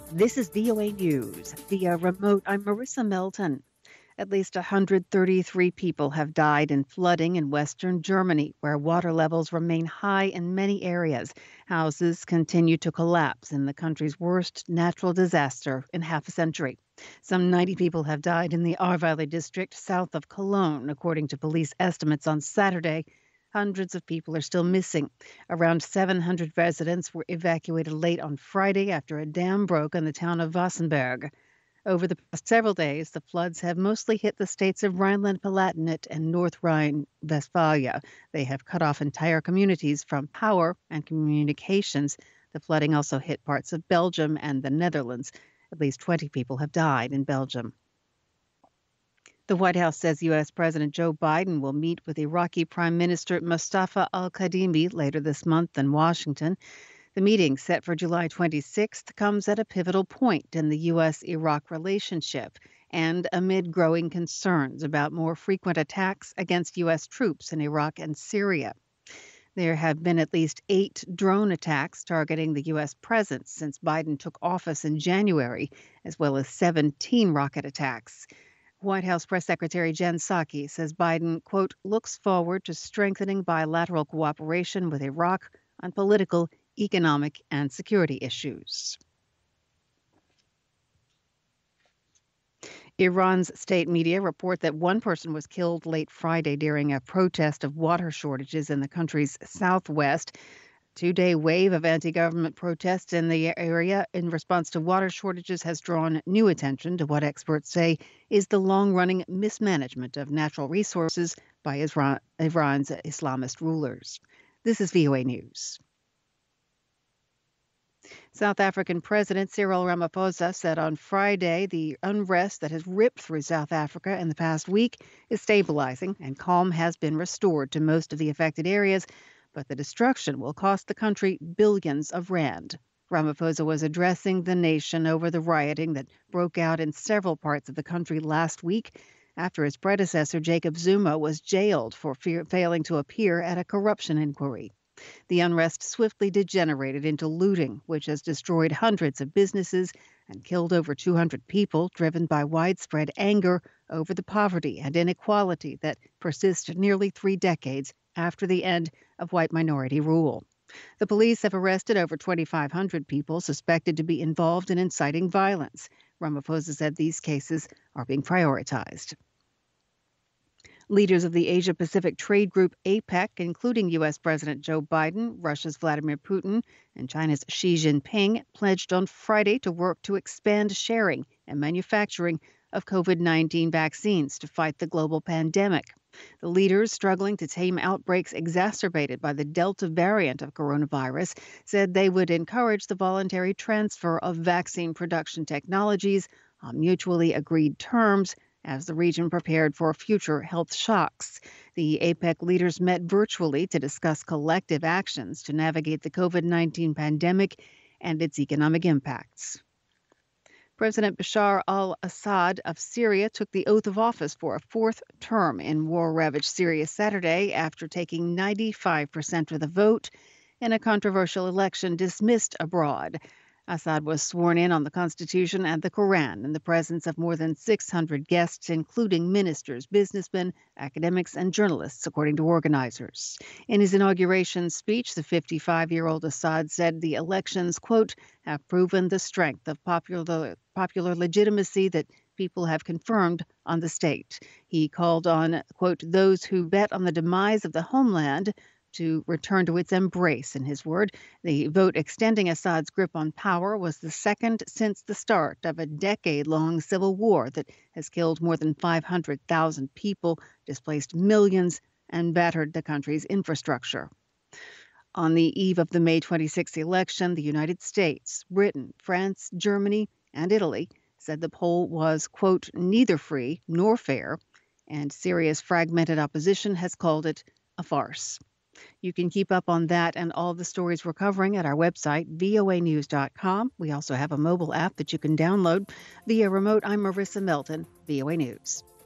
This is VOA News via remote. I'm Marissa Melton. At least 133 people have died in flooding in western Germany, where water levels remain high in many areas. Houses continue to collapse in the country's worst natural disaster in half a century. Some 90 people have died in the Ahrweiler district south of Cologne, according to police estimates on Saturday. Hundreds of people are still missing. Around 700 residents were evacuated late on Friday after a dam broke in the town of Wassenberg. Over the past several days, the floods have mostly hit the states of Rhineland-Palatinate and North Rhine-Westphalia. They have cut off entire communities from power and communications. The flooding also hit parts of Belgium and the Netherlands. At least 20 people have died in Belgium. The White House says U.S. President Joe Biden will meet with Iraqi Prime Minister Mustafa al-Kadhimi later this month in Washington. The meeting, set for July 26th, comes at a pivotal point in the U.S.-Iraq relationship and amid growing concerns about more frequent attacks against U.S. troops in Iraq and Syria. There have been at least 8 drone attacks targeting the U.S. presence since Biden took office in January, as well as 17 rocket attacks. White House Press Secretary Jen Psaki says Biden, quote, looks forward to strengthening bilateral cooperation with Iraq on political, economic, and security issues. Iran's state media report that one person was killed late Friday during a protest of water shortages in the country's southwest. Two-day wave of anti-government protests in the area in response to water shortages has drawn new attention to what experts say is the long-running mismanagement of natural resources by Iran's Islamist rulers. This is VOA News. South African President Cyril Ramaphosa said on Friday the unrest that has ripped through South Africa in the past week is stabilizing and calm has been restored to most of the affected areas, but the destruction will cost the country billions of rand. Ramaphosa was addressing the nation over the rioting that broke out in several parts of the country last week after his predecessor Jacob Zuma was jailed for failing to appear at a corruption inquiry. The unrest swiftly degenerated into looting, which has destroyed hundreds of businesses and killed over 200 people, driven by widespread anger over the poverty and inequality that persist nearly 3 decades after the end of white minority rule. The police have arrested over 2,500 people suspected to be involved in inciting violence. Ramaphosa said these cases are being prioritized. Leaders of the Asia-Pacific Trade Group APEC, including U.S. President Joe Biden, Russia's Vladimir Putin, and China's Xi Jinping, pledged on Friday to work to expand sharing and manufacturing of COVID-19 vaccines to fight the global pandemic. The leaders, struggling to tame outbreaks exacerbated by the Delta variant of coronavirus, said they would encourage the voluntary transfer of vaccine production technologies on mutually agreed terms as the region prepared for future health shocks. The APEC leaders met virtually to discuss collective actions to navigate the COVID-19 pandemic and its economic impacts. President Bashar al-Assad of Syria took the oath of office for a 4th term in war-ravaged Syria Saturday after taking 95% of the vote in a controversial election dismissed abroad. Assad was sworn in on the Constitution and the Quran in the presence of more than 600 guests, including ministers, businessmen, academics, and journalists, according to organizers. In his inauguration speech, the 55-year-old Assad said the elections, quote, have proven the strength of popular legitimacy that people have confirmed on the state. He called on, quote, those who bet on the demise of the homeland to return to its embrace, in his word. The vote extending Assad's grip on power was the second since the start of a decade-long civil war that has killed more than 500,000 people, displaced millions, and battered the country's infrastructure. On the eve of the May 26 election, the United States, Britain, France, Germany, and Italy said the poll was, quote, neither free nor fair, and Syria's fragmented opposition has called it a farce. You can keep up on that and all the stories we're covering at our website, voanews.com. We also have a mobile app that you can download via remote. I'm Marissa Melton, VOA News.